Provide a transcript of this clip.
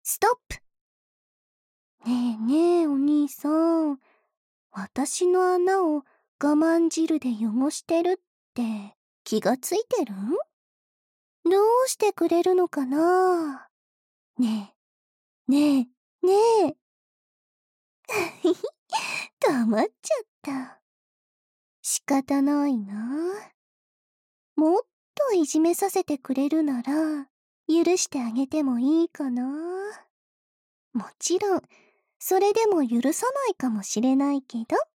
ストップ。ねえねえお兄さん、私の穴を我慢汁で汚してるって気がついてる？どうしてくれるのかな？ねえ、ねえ、ねえ。黙っちゃった。仕方ないな。もっといじめさせてくれるなら、許してあげてもいいかな。もちろん、それでも許さないかもしれないけど。